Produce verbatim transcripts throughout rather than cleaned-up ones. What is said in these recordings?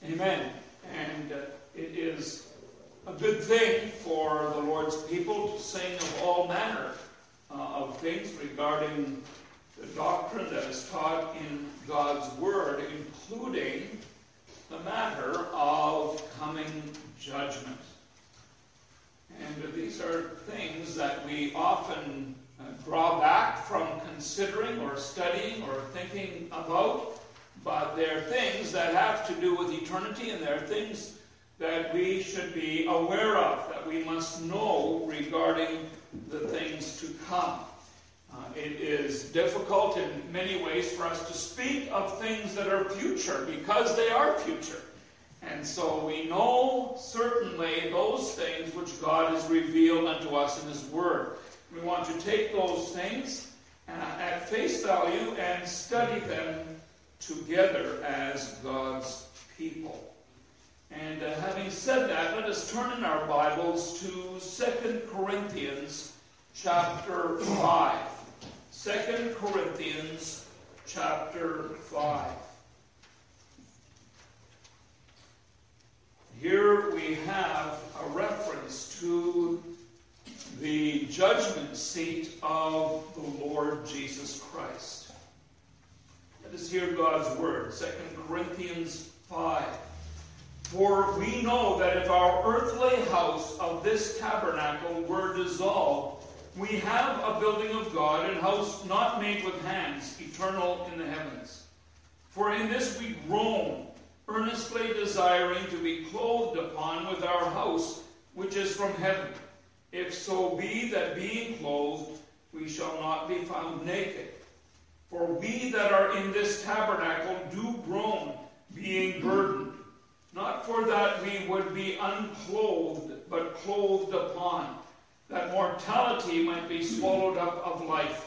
Amen. And uh, it is a good thing for the Lord's people to sing of all manner uh, of things regarding the doctrine that is taught in God's Word, including the matter of coming judgment. And uh, these are things that we often uh, draw back from considering or studying or thinking about, but they're things that have to do with eternity, and they're things that we should be aware of, that we must know regarding the things to come. Uh, it is difficult in many ways for us to speak of things that are future because they are future. And so we know certainly those things which God has revealed unto us in His Word. We want to take those things uh, at face value and study them together as God's people. And uh, having said that, let us turn in our Bibles to Second Corinthians chapter five. Second Corinthians chapter five. Here we have a reference to the judgment seat of the Lord Jesus Christ. Let us hear God's word. Second Corinthians five. For we know that if our earthly house of this tabernacle were dissolved, we have a building of God, a house not made with hands, eternal in the heavens. For in this we groan, earnestly desiring to be clothed upon with our house, which is from heaven. If so be that being clothed, we shall not be found naked. For we that are in this tabernacle do groan, being burdened, not for that we would be unclothed, but clothed upon, that mortality might be swallowed up of life.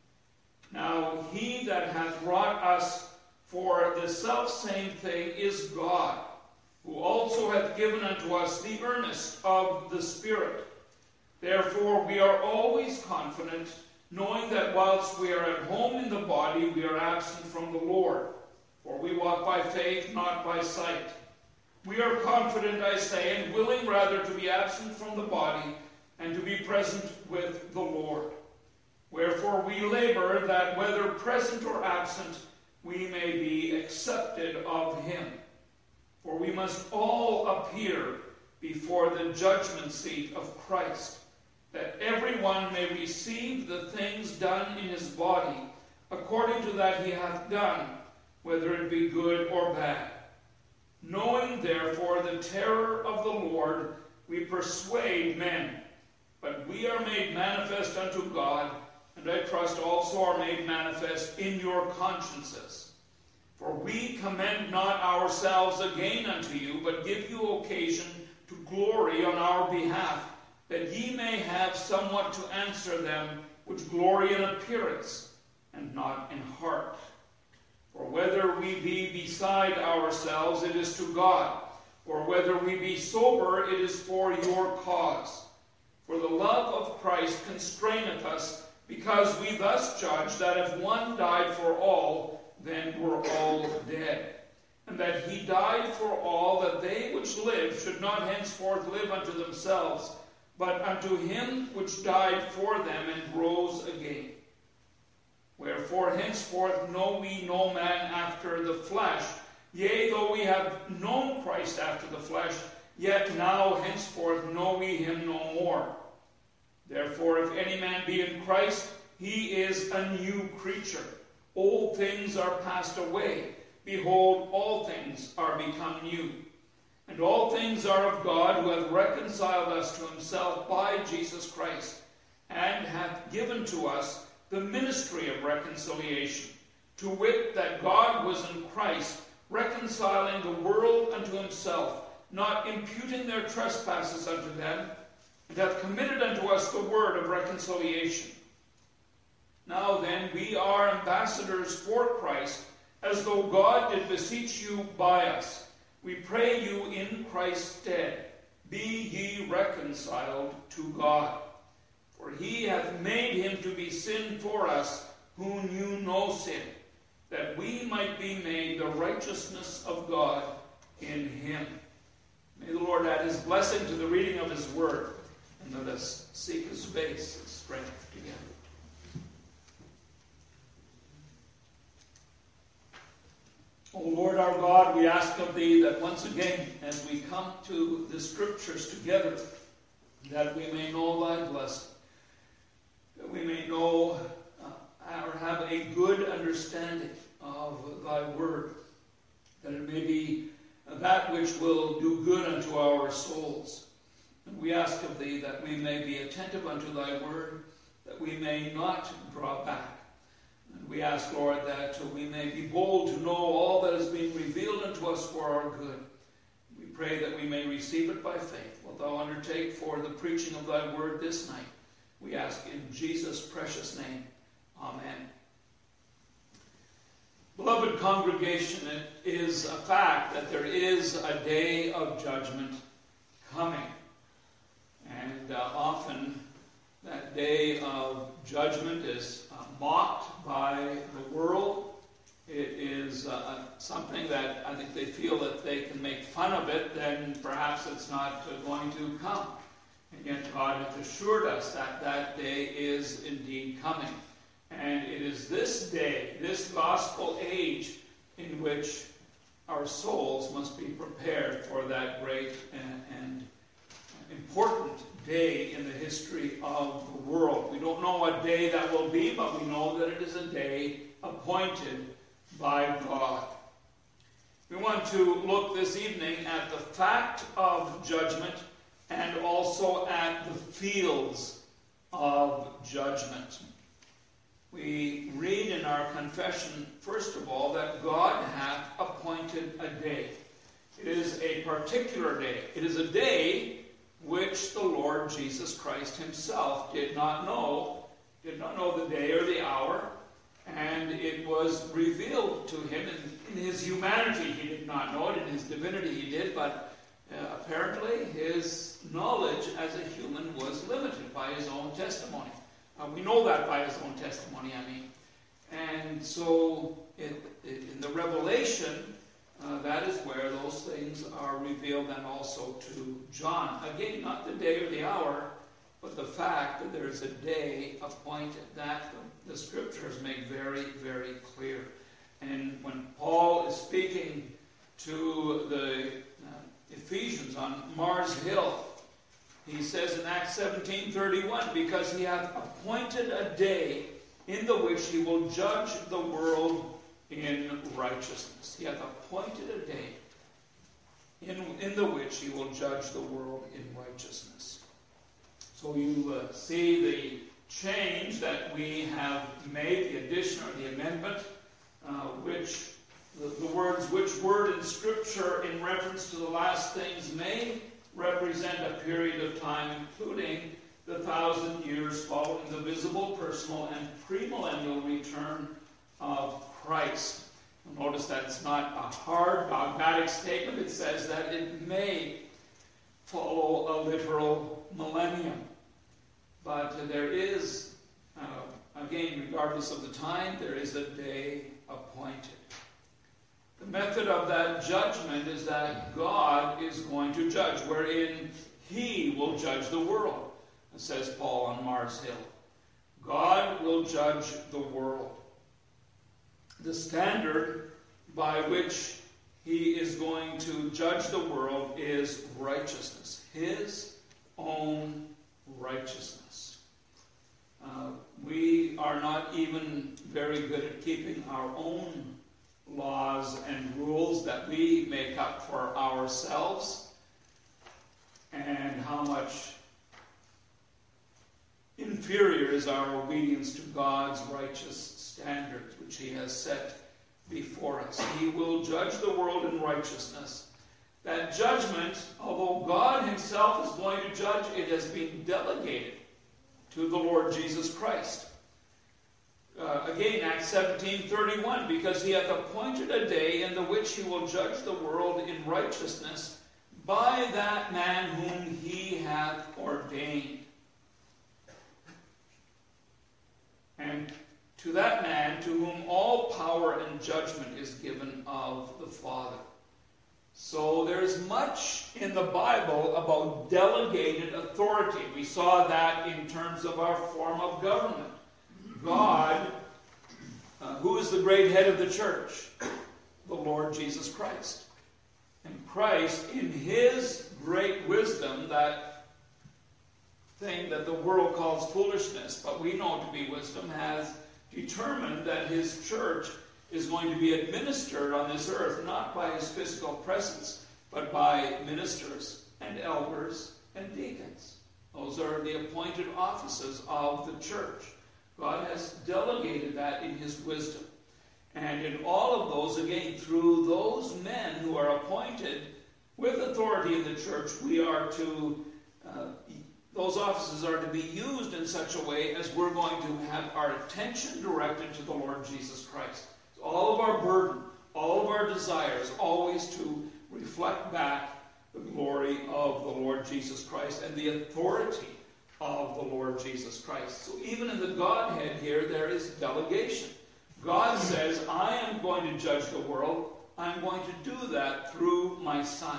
Now he that hath wrought us for the selfsame thing is God, who also hath given unto us the earnest of the Spirit. Therefore we are always confident, knowing that whilst we are at home in the body, we are absent from the Lord. For we walk by faith, not by sight. We are confident, I say, and willing rather to be absent from the body, and to be present with the Lord. Wherefore we labor that whether present or absent, we may be accepted of Him. For we must all appear before the judgment seat of Christ, that every one may receive the things done in his body, according to that he hath done, whether it be good or bad. Knowing therefore the terror of the Lord, we persuade men. But we are made manifest unto God, and I trust also are made manifest in your consciences. For we commend not ourselves again unto you, but give you occasion to glory on our behalf, that ye may have somewhat to answer them which glory in appearance, and not in heart. For whether we be beside ourselves, it is to God, or whether we be sober, it is for your cause. For the love of Christ constraineth us, because we thus judge that if one died for all, then were all dead. And that he died for all, that they which live should not henceforth live unto themselves, but unto him which died for them and rose again. Wherefore henceforth know we no man after the flesh. Yea, though we have known Christ after the flesh, yet now henceforth know we him no more. Therefore, if any man be in Christ, he is a new creature. Old things are passed away. Behold, all things are become new. And all things are of God, who hath reconciled us to himself by Jesus Christ, and hath given to us the ministry of reconciliation, to wit, that God was in Christ, reconciling the world unto himself, not imputing their trespasses unto them, and hath committed unto us the word of reconciliation. Now then, we are ambassadors for Christ, as though God did beseech you by us. We pray you in Christ's stead, be ye reconciled to God. For he hath made him to be sin for us, who knew no sin, that we might be made the righteousness of God in him. May the Lord add his blessing to the reading of his word, and let us seek his face and strength together. O Lord our God, we ask of thee that once again, as we come to the scriptures together, that we may know thy blessing, that we may know uh, or have a good understanding of thy word, that it may be that which will do good unto our souls. And we ask of thee that we may be attentive unto thy word, that we may not draw back. And we ask, Lord, that we may be bold to know all that has been revealed unto us for our good. We pray that we may receive it by faith. Wilt thou undertake for the preaching of thy word this night? We ask in Jesus' precious name. Amen. Beloved congregation, it is a fact that there is a day of judgment coming. And uh, often that day of judgment is uh, mocked by the world. It is uh, something that I think they feel that they can make fun of it, then perhaps it's not uh, going to come. And yet God hath assured us that that day is indeed coming. And it is this day, this gospel age, in which our souls must be prepared for that great and, and important day in the history of the world. We don't know what day that will be, but we know that it is a day appointed by God. We want to look this evening at the fact of judgment and also at the fields of judgment. We read in our confession, first of all, that God hath appointed a day. It is a particular day. It is a day which the Lord Jesus Christ himself did not know, did not know the day or the hour, and it was revealed to him in, in his humanity. He did not know it. In his divinity he did, but uh, apparently his knowledge as a human was limited by his own testimony. Uh, we know that by his own testimony, I mean. And so it, it, in the revelation, uh, that is where those things are revealed, and also to John. Again, not the day or the hour, but the fact that there is a day appointed. That the, the scriptures make very, very clear. And when Paul is speaking to the uh, Ephesians on Mars Hill, he says in Acts seventeen thirty-one, because he hath appointed a day in the which he will judge the world in righteousness. He hath appointed a day in, in the which he will judge the world in righteousness. So you uh, see the change that we have made, the addition or the amendment, uh, which the, the words, which word in Scripture in reference to the last things may represent a period of time including the thousand years following the visible, personal, and premillennial return of Christ. You'll notice that it's not a hard, dogmatic statement. It says that it may follow a literal millennium. But uh, there is, uh, again, regardless of the time, there is a day appointed. The method of that judgment is that God is going to judge, wherein he will judge the world, says Paul on Mars Hill. God will judge the world. The standard by which he is going to judge the world is righteousness, his own righteousness. Uh, we are not even very good at keeping our own laws and rules that we make up for ourselves, and how much inferior is our obedience to God's righteous standards, which he has set before us. He will judge the world in righteousness. That judgment, although God himself is going to judge, it has been delegated to the Lord Jesus Christ. Uh, again, Acts seventeen thirty-one, because he hath appointed a day in the which he will judge the world in righteousness by that man whom he hath ordained. And to that man to whom all power and judgment is given of the Father. So much in the Bible about delegated authority. We saw that in terms of our form of government. God, uh, who is the great head of the church? The Lord Jesus Christ. And Christ, in his great wisdom, that thing that the world calls foolishness, but we know to be wisdom, has determined that his church is going to be administered on this earth, not by his physical presence, but by ministers and elders and deacons. Those are the appointed offices of the church. God has delegated that in his wisdom. And in all of those, again, through those men who are appointed with authority in the church, we are to, uh, those offices are to be used in such a way as we're going to have our attention directed to the Lord Jesus Christ. So all of our burden, all of our desires, always to reflect back the glory of the Lord Jesus Christ and the authority of the Lord Jesus Christ. So even in the Godhead here, there is delegation. God says, I am going to judge the world. I'm going to do that through my Son.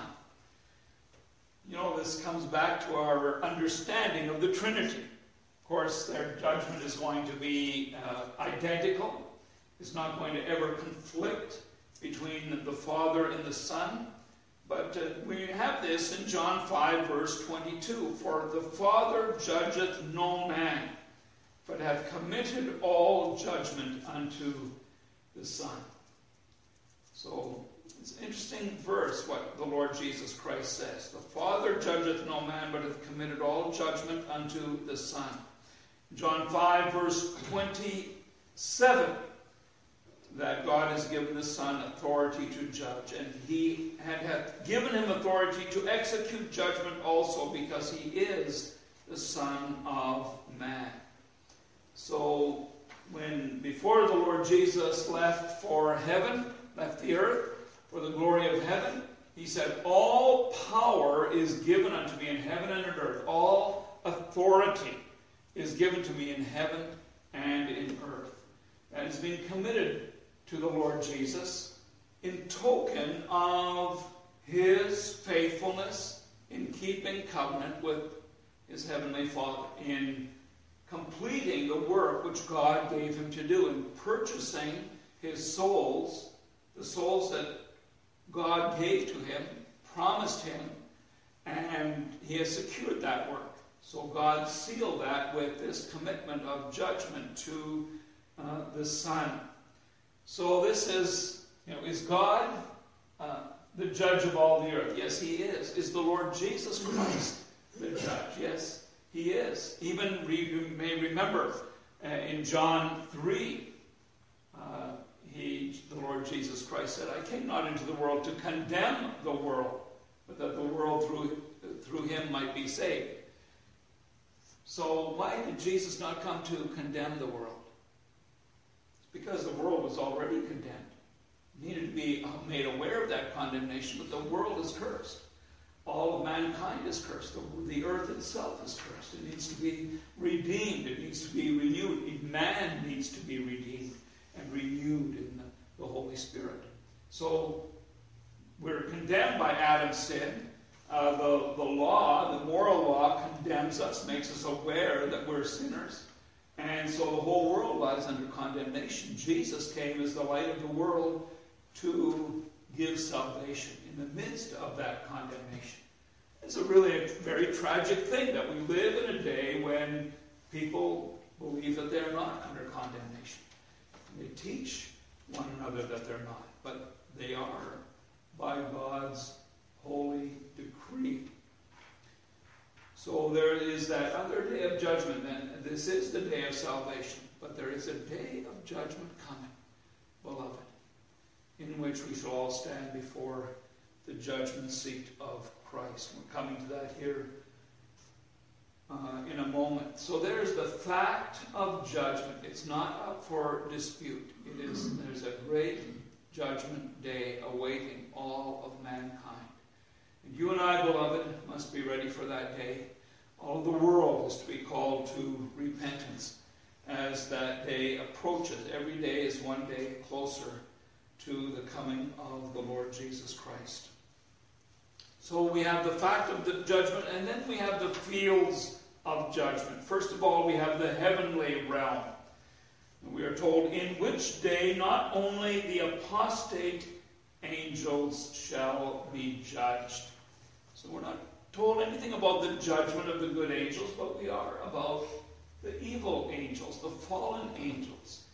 You know, this comes back to our understanding of the Trinity. Of course, their judgment is going to be uh, identical. It's not going to ever conflict between the Father and the Son. But uh, we have this in John five, verse twenty-two. For the Father judgeth no man, but hath committed all judgment unto the Son. So, it's an interesting verse what the Lord Jesus Christ says. The Father judgeth no man, but hath committed all judgment unto the Son. John five, verse twenty-seven, that God has given the Son authority to judge, and he had, hath given him authority to execute judgment also, because he is the Son of Man. So, when before the Lord Jesus left for heaven, left the earth, for the glory of heaven, he said, all power is given unto me in heaven and on earth. All authority is given to me in heaven and in earth. That is being committed to the Lord Jesus in token of his faithfulness in keeping covenant with his heavenly Father, in completing the work which God gave him to do, in purchasing his souls, the souls that God gave to him, promised him, and he has secured that work. So God sealed that with this commitment of judgment to uh, the Son. So this is, you know, is God uh, the judge of all the earth? Yes, he is. Is the Lord Jesus Christ the judge? Yes, he is. Even you may remember uh, in John three, uh, he, the Lord Jesus Christ said, I came not into the world to condemn the world, but that the world through, through him might be saved. So why did Jesus not come to condemn the world? Because the world was already condemned. It needed to be made aware of that condemnation, but the world is cursed. All of mankind is cursed. The, the earth itself is cursed. It needs to be redeemed. It needs to be renewed. Man needs to be redeemed and renewed in the, the Holy Spirit. So we're condemned by Adam's sin. Uh, the, the law, the moral law, condemns us, makes us aware that we're sinners. And so the whole world lies under condemnation. Jesus came as the light of the world to give salvation in the midst of that condemnation. It's a really a very tragic thing that we live in a day when people believe that they're not under condemnation. They teach one another that they're not, but they are by God's holy decree. So there is that other day of judgment then. This is the day of salvation, but there is a day of judgment coming, beloved, in which we shall all stand before the judgment seat of Christ. We're coming to that here uh, in a moment. So there's the fact of judgment. It's not up for dispute. It is, there's a great judgment day awaiting all of mankind. And you and I, beloved, must be ready for that day. All of the world is to be called to repentance as that day approaches. Every day is one day closer to the coming of the Lord Jesus Christ. So So we have the fact of the judgment, and then we have the fields of judgment. First of all, we have the heavenly realm. We are told, in which day not only the apostate angels shall be judged. So we're not told anything about the judgment of the good angels, but we are about the evil angels, the fallen angels.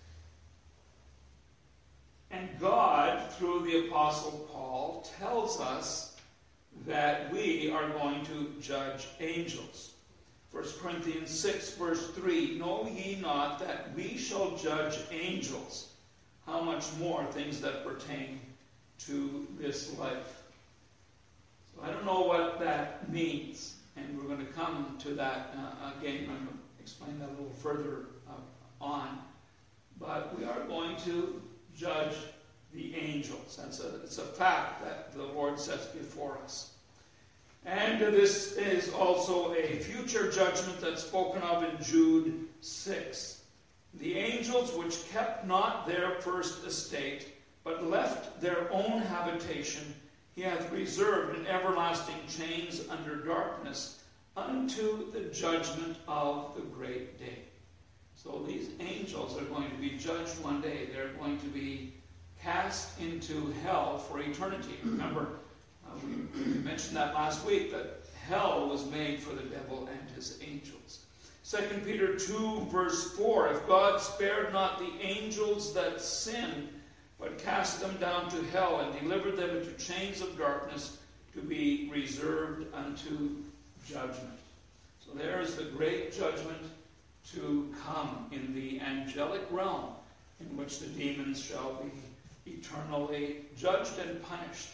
And God, through the Apostle Paul, tells us that we are going to judge angels. First Corinthians six, verse three, know ye not that we shall judge angels? How much more things that pertain to this life. So I don't know what that means, and we're going to come to that uh, again. I'm going to explain that a little further uh, on. But we are going to judge the angels. That's a, it's a fact that the Lord sets before us. And this is also a future judgment that's spoken of in Jude six. The angels which kept not their first estate, but left their own habitation, he hath reserved in everlasting chains under darkness unto the judgment of the great day. So these angels are going to be judged one day. They're going to be cast into hell for eternity. Remember, uh, we, we mentioned that last week, that hell was made for the devil and his angels. Second Peter two, verse four, if God spared not the angels that sinned, but cast them down to hell and delivered them into chains of darkness to be reserved unto judgment. So there is the great judgment to come in the angelic realm, in which the demons shall be eternally judged and punished.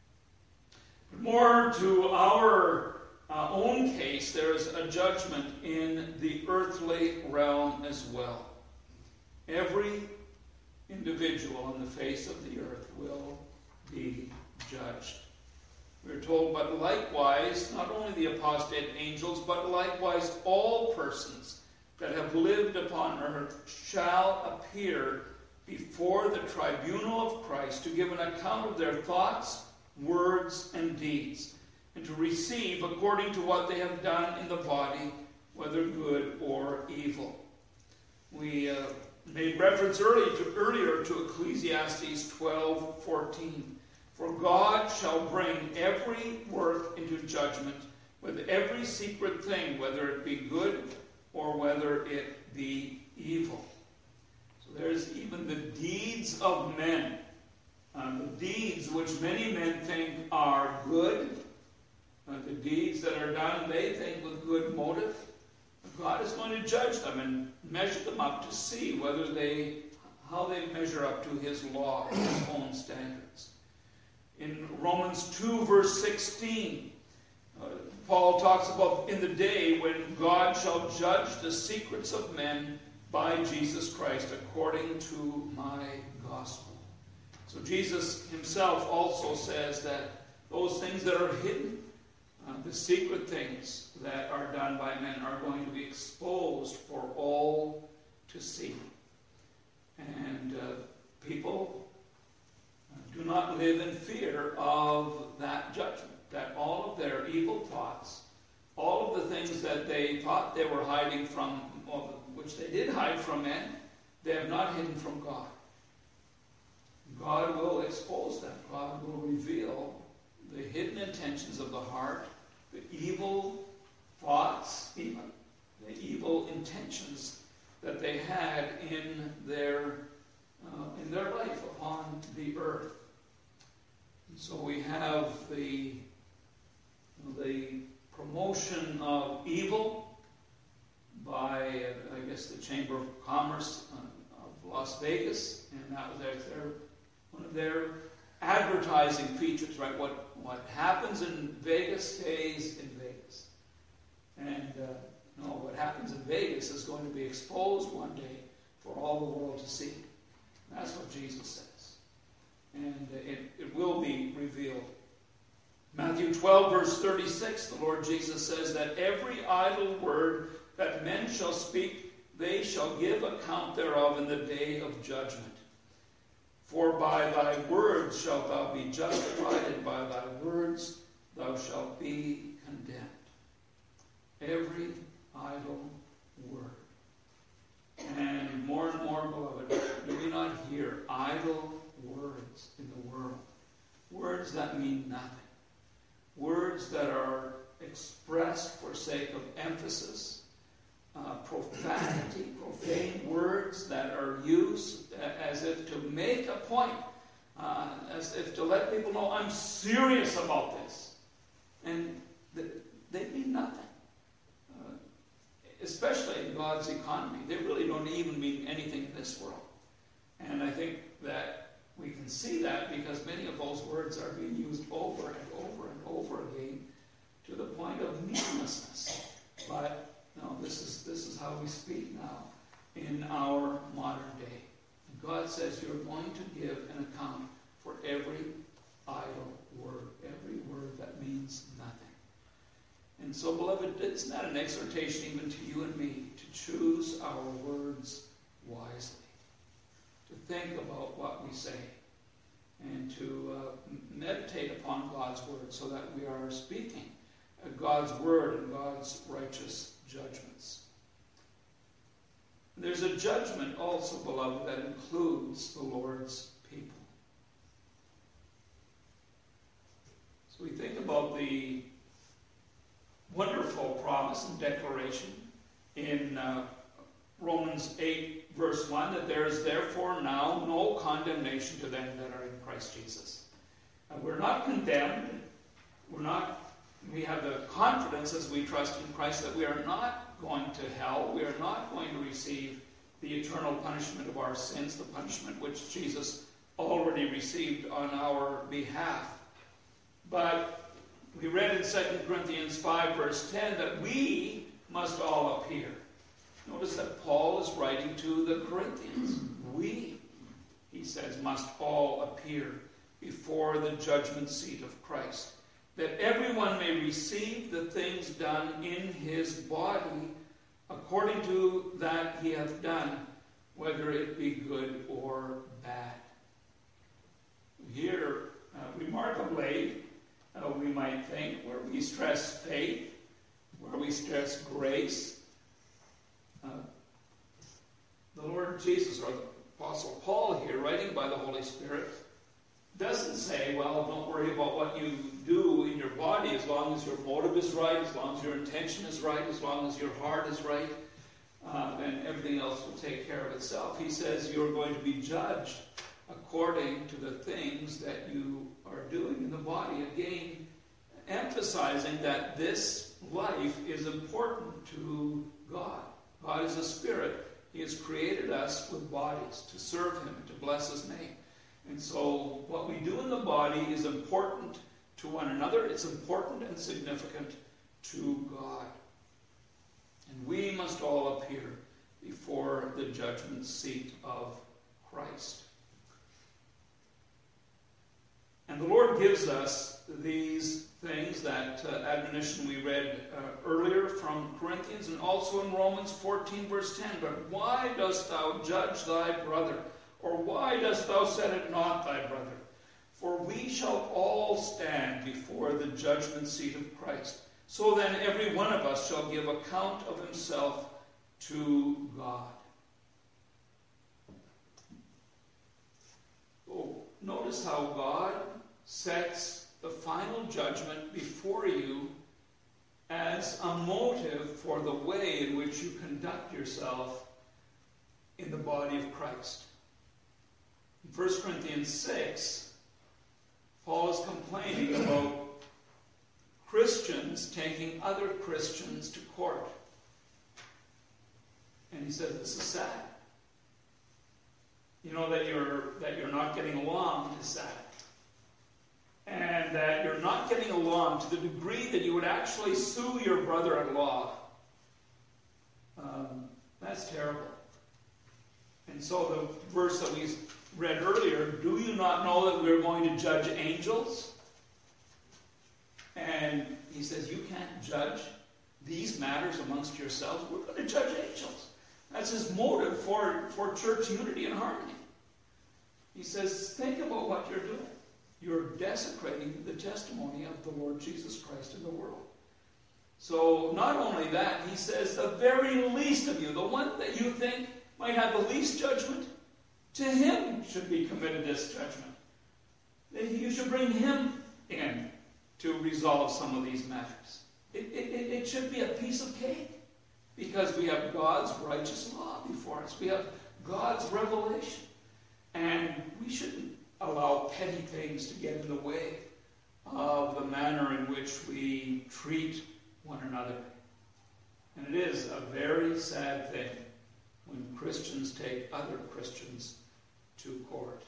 But more to our uh, own case, there is a judgment in the earthly realm as well. Every individual on the face of the earth will be judged. We're told, but likewise, not only the apostate angels, but likewise all persons that have lived upon earth shall appear before the tribunal of Christ to give an account of their thoughts, words, and deeds, and to receive according to what they have done in the body, whether good or evil. We uh, made reference early to, earlier to Ecclesiastes twelve fourteen. For God shall bring every work into judgment with every secret thing, whether it be good or whether it be evil. So there's even the deeds of men. Uh, the deeds which many men think are good, uh, the deeds that are done, they think with good motive. God is going to judge them and measure them up to see whether they, how they measure up to his law, his own standards. In Romans two, verse sixteen, uh, Paul talks about in the day when God shall judge the secrets of men by Jesus Christ according to my gospel. So Jesus himself also says that those things that are hidden, uh, the secret things that are done by men, are going to be exposed for all to see. And uh, people do not live in fear of that judgment, that all of their evil thoughts, all of the things that they thought they were hiding from, which they did hide from men, they have not hidden from God. God will expose them. God will reveal the hidden intentions of the heart, the evil thoughts, even the evil intentions that they had in their uh, in their life upon the earth. And so we have the the promotion of evil by, uh, I guess, the Chamber of Commerce uh, of Las Vegas, and that was their, their one of their advertising features, right? What what happens in Vegas stays in Vegas, and uh, no, what happens in Vegas is going to be exposed one day for all the world to see. That's what Jesus says, and uh, it, it will be revealed. Matthew twelve, verse thirty-six, the Lord Jesus says that every idle word that men shall speak, they shall give account thereof in the day of judgment. For by thy words shalt thou be justified, and by thy words thou shalt be condemned. Every idle word. And more and more, beloved, do we not hear idle words in the world? Words that mean nothing. Words that are expressed for sake of emphasis. Uh, profanity, profane words that are used as if to make a point. Uh, as if to let people know, I'm serious about this. And th- they mean nothing. Uh, especially in God's economy. They really don't even mean anything in this world. And I think that we can see that because many of those words are being used over and over and over again to the point of meaninglessness. But no, this is this is how we speak now in our modern day. God says you're going to give an account for every idle word, every word that means nothing. And so, beloved, it's not an exhortation even to you and me to choose our words wisely, to think about what we say, and to uh, meditate upon God's word so that we are speaking God's word and God's righteous judgments. There's a judgment also, beloved, that includes the Lord's people. So we think about the wonderful promise and declaration in uh, Romans eight, verse one, that there is therefore now no condemnation to them that are in Christ Jesus. And we're not condemned. We're not. We have the confidence as we trust in Christ that we are not going to hell. We are not going to receive the eternal punishment of our sins, the punishment which Jesus already received on our behalf. But we read in Second Corinthians five, verse ten, that we must all appear. Notice that Paul is writing to the Corinthians. We, he says, must all appear before the judgment seat of Christ, that everyone may receive the things done in his body according to that he hath done, whether it be good or bad. Here, uh, remarkably, uh, we might think, where we stress faith, where we stress grace, uh, the Lord Jesus, or the Apostle Paul here, writing by the Holy Spirit, doesn't say, well, don't worry about what you do in your body as long as your motive is right, as long as your intention is right, as long as your heart is right, uh, and everything else will take care of itself. He says you're going to be judged according to the things that you are doing in the body. Again, emphasizing that this life is important to God. God is a spirit. He has created us with bodies to serve him and to bless his name. And so what we do in the body is important to one another. It's important and significant to God. And we must all appear before the judgment seat of Christ. And the Lord gives us these things, that uh, admonition we read uh, earlier from Corinthians, and also in Romans fourteen, verse ten. But why dost thou judge thy brother? Or why dost thou set it not thy brother? For we shall all stand before the judgment seat of Christ. So then every one of us shall give account of himself to God. Oh, notice how God sets the final judgment before you as a motive for the way in which you conduct yourself in the body of Christ. In First Corinthians six, Paul is complaining about Christians taking other Christians to court. And he says, this is sad. You know, that you're, that you're not getting along is sad. And that you're not getting along to the degree that you would actually sue your brother-in-law. Um, that's terrible. And so the verse that we read earlier, do you not know that we're going to judge angels? And he says, you can't judge these matters amongst yourselves. We're going to judge angels. That's his motive for, for church unity and harmony. He says, think about what you're doing. you're desecrating the testimony of the Lord Jesus Christ in the world. So not only that, he says the very least of you, the one that you think might have the least judgment, to him should be committed this judgment. You should bring him in to resolve some of these matters. It, it, it should be a piece of cake, because we have God's righteous law before us. We have God's revelation. And we shouldn't allow petty things to get in the way of the manner in which we treat one another. And it is a very sad thing when Christians take other Christians to court.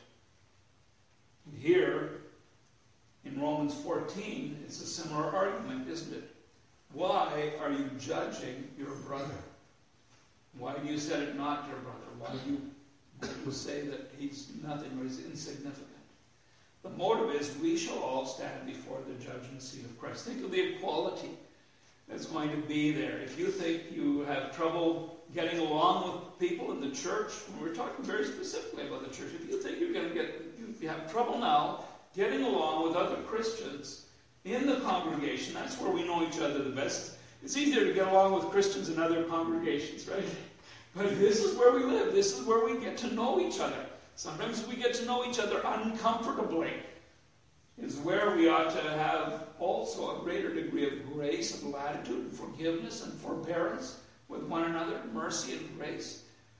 And here, in Romans fourteen, it's a similar argument, isn't it? Why are you judging your brother? Why do you set it not your brother? Why do you, why do you say that he's nothing or he's insignificant? The motive is we shall all stand before the judgment seat of Christ. Think of the equality that's going to be there. If you think you have trouble getting along with people in the church, and we're talking very specifically about the church, if you think you're going to get, you have trouble now getting along with other Christians in the congregation, that's where we know each other the best. It's easier to get along with Christians in other congregations, right? But this is where we live. This is where we get to know each other. Sometimes we get to know each other uncomfortably. Is where we ought to have also a greater degree of grace and latitude and forgiveness and forbearance with one another, mercy and grace.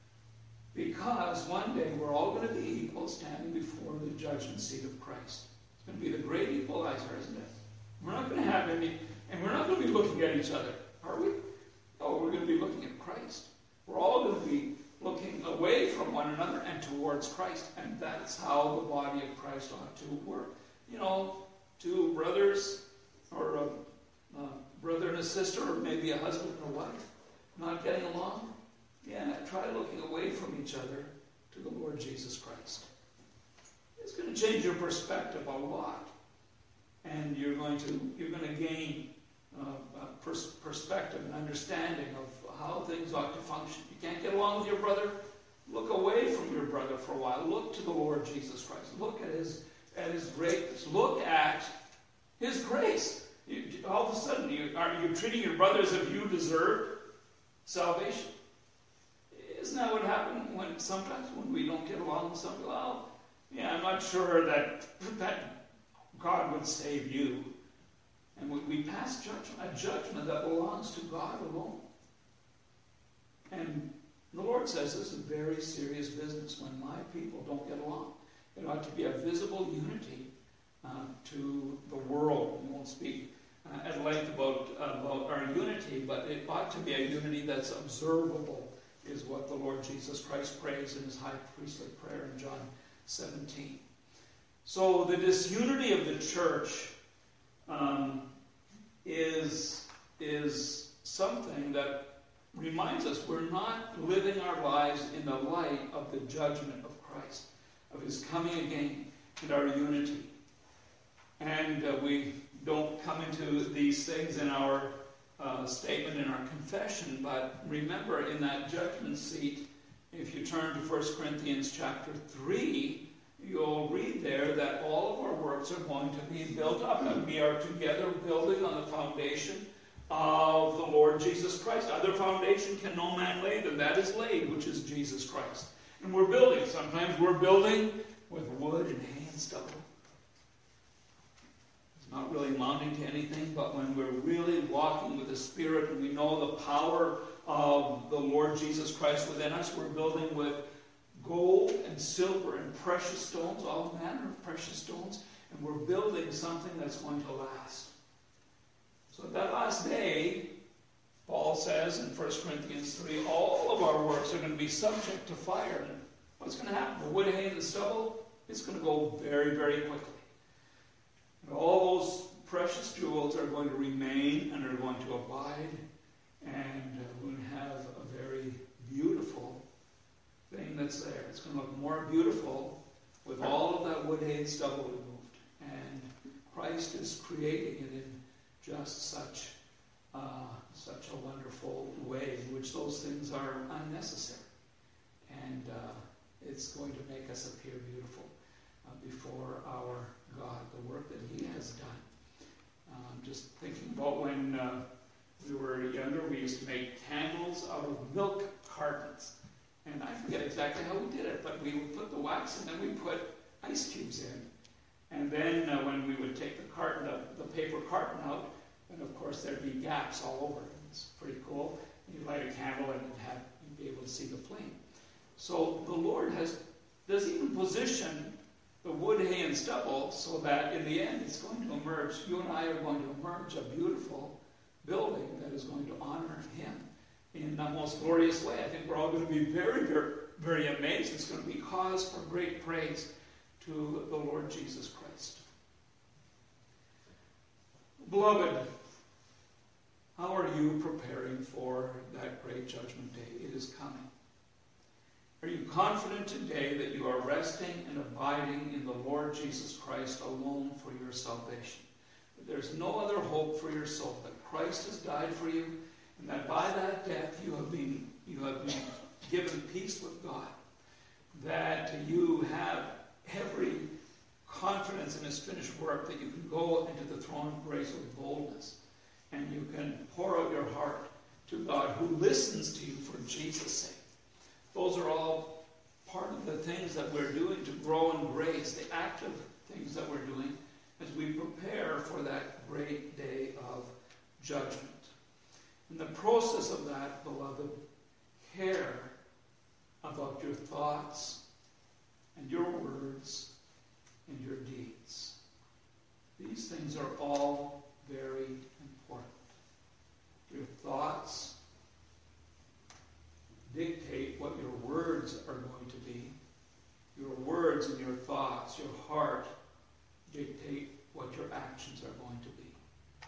Because one day we're all going to be equal standing before the judgment seat of Christ. It's going to be the great equalizer, isn't it? We're not going to have any, and we're not going to be looking at each other, are we? No, we're going to be looking at Christ. We're all going to be looking away from one another and towards Christ. And that's how the body of Christ ought to work. You know, two brothers, or a, a brother and a sister, or maybe a husband and a wife, not getting along. Yeah, try looking away from each other to the Lord Jesus Christ. It's going to change your perspective a lot. And you're going to you're going to gain uh, a pers- perspective and understanding of how things ought to function. You can't get along with your brother? Look away from your brother for a while. Look to the Lord Jesus Christ. Look at his at his greatness. Look at his grace. You, all of a sudden, you, are you treating your brother as if you deserve salvation? Isn't that what happens when sometimes when we don't get along with somebody? Well, yeah, I'm not sure that that God would save you. And we, we pass judgment, a judgment that belongs to God alone. And the Lord says this is very serious business when my people don't get along. It ought to be a visible unity uh, to the world. We won't speak uh, at length about, uh, about our unity, but it ought to be a unity that's observable, is what the Lord Jesus Christ prays in his high priestly prayer in John seventeen. So the disunity of the church um, is, is something that reminds us we're not living our lives in the light of the judgment of Christ, of his coming again, and our unity. And uh, we don't come into these things in our uh, statement, in our confession, but remember in that judgment seat, if you turn to First Corinthians chapter three, you'll read there that all of our works are going to be built up, and we are together building on the foundation of the Lord Jesus Christ. Other foundation can no man lay than that is laid, which is Jesus Christ. And we're building. Sometimes we're building with wood and hay and stubble. It's not really amounting to anything, but when we're really walking with the Spirit and we know the power of the Lord Jesus Christ within us, we're building with gold and silver and precious stones, all manner of precious stones, and we're building something that's going to last. So that last day, Paul says in First Corinthians three, all of our works are going to be subject to fire. And what's going to happen? The wood, hay, and the stubble, it's going to go very, very quickly. And all those precious jewels are going to remain and are going to abide, and uh, we're going to have a very beautiful thing that's there. It's going to look more beautiful with all of that wood, hay, and stubble removed. And Christ is creating it in just such uh, such a wonderful way in which those things are unnecessary. And uh, it's going to make us appear beautiful. uh, before our God, the work that he has done. Uh, I'm just thinking about when uh, we were younger, we used to make candles out of milk cartons. And I forget exactly how we did it, but we would put the wax and then we put ice cubes in. And then uh, when we would take the carton, the, the paper carton out, then of course there'd be gaps all over it. It's pretty cool. You light a candle and it'd have, you'd be able to see the flame. So the Lord has does even position the wood, hay, and stubble so that in the end it's going to emerge. You and I are going to emerge a beautiful building that is going to honor him in the most glorious way. I think we're all going to be very, very, very amazed. It's going to be cause for great praise to the Lord Jesus Christ. Beloved, how are you preparing for that great judgment day? It is coming. Are you confident today that you are resting and abiding in the Lord Jesus Christ alone for your salvation? That there's no other hope for your soul, that Christ has died for you, and that by that death you have been, you have been given peace with God, that you have every confidence in his finished work, that you can go into the throne of grace with boldness, and you can pour out your heart to God who listens to you for Jesus' sake. Those are all part of the things that we're doing to grow in grace, the active things that we're doing as we prepare for that great day of judgment. In the process of that, beloved, care about your thoughts and your words and your deeds. These things are all very important. Your thoughts dictate what your words are going to be. Your words and your thoughts, your heart, dictate what your actions are going to be.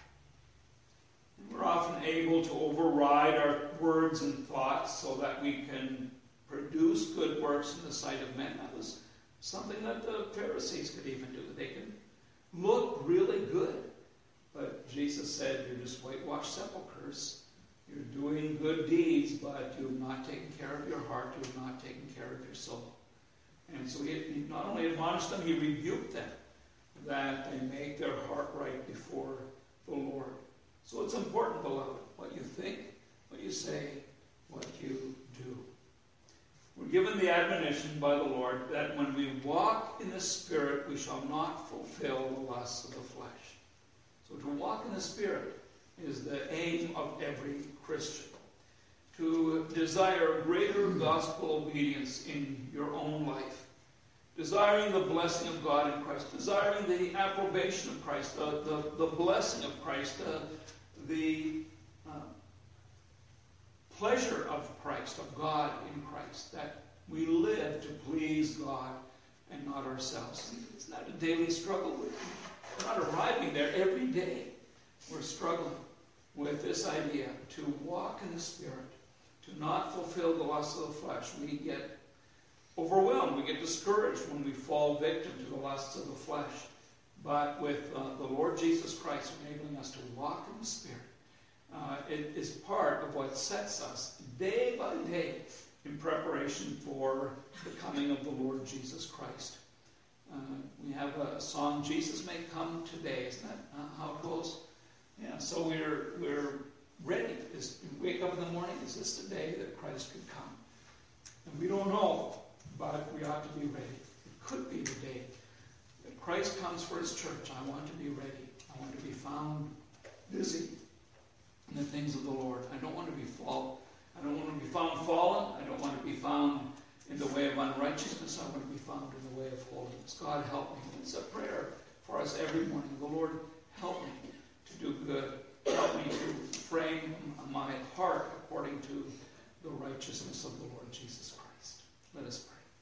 And we're often able to override our words and thoughts so that we can produce good works in the sight of men. That was something that the Pharisees could even do. They can look really good. But Jesus said, you're just whitewashed sepulchres. You're doing good deeds, but you have not taken care of your heart. You have not taken care of your soul. And so he, he not only admonished them, he rebuked them that they make their heart right before the Lord. So it's important, beloved, what you think, what you say, what you do. We're given the admonition by the Lord that when we walk in the Spirit, we shall not fulfill the lusts of the flesh. So to walk in the Spirit is the aim of every Christian. To desire greater gospel obedience in your own life. Desiring the blessing of God in Christ. Desiring the approbation of Christ. The, the, the blessing of Christ. The, the uh, pleasure of Christ, of God in Christ. That we live to please God and not ourselves. It's not a daily struggle. We're not arriving there every day. We're struggling with this idea to walk in the Spirit, to not fulfill the lusts of the flesh. We get overwhelmed, we get discouraged when we fall victim to the lusts of the flesh. But with uh, the Lord Jesus Christ enabling us to walk in the Spirit, uh, it is part of what sets us day by day in preparation for the coming of the Lord Jesus Christ. Uh, we have a song, Jesus May Come Today. Isn't that uh, how it goes? Yeah, so we're we're ready. Is, we wake up in the morning, is this the day that Christ could come? And we don't know, but we ought to be ready. It could be the day that Christ comes for his church. I want to be ready. I want to be found busy in the things of the Lord. I don't want to be fall. I don't want to be found fallen. I don't want to be found in the way of unrighteousness. I want to be found in the way of holiness. God help me. It's a prayer for us every morning. The Lord help me to do good. Help me to frame my heart according to the righteousness of the Lord Jesus Christ. Let us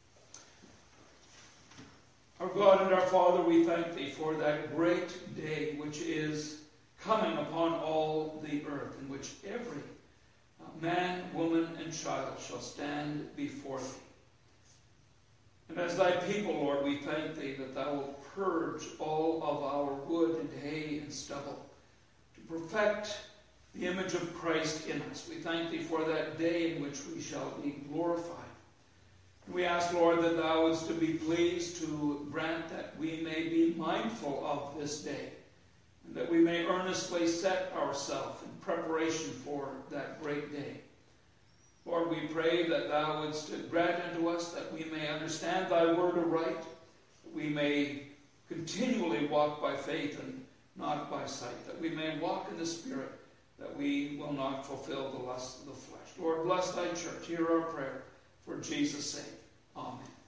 pray. Our God and our Father, we thank thee for that great day which is coming upon all the earth, in which every man, woman, and child shall stand before thee. And as thy people, Lord, we thank thee that thou wilt purge all of our wood and hay and stubble to perfect the image of Christ in us. We thank thee for that day in which we shall be glorified. We ask, Lord, that thou wouldst to be pleased to grant that we may be mindful of this day, and that we may earnestly set ourselves in preparation for that great day. Lord, we pray that thou wouldst to grant unto us that we may understand thy word aright, that we may continually walk by faith and not by sight, that we may walk in the Spirit, that we will not fulfill the lust of the flesh. Lord, bless thy church. Hear our prayer. For Jesus' sake. Amen.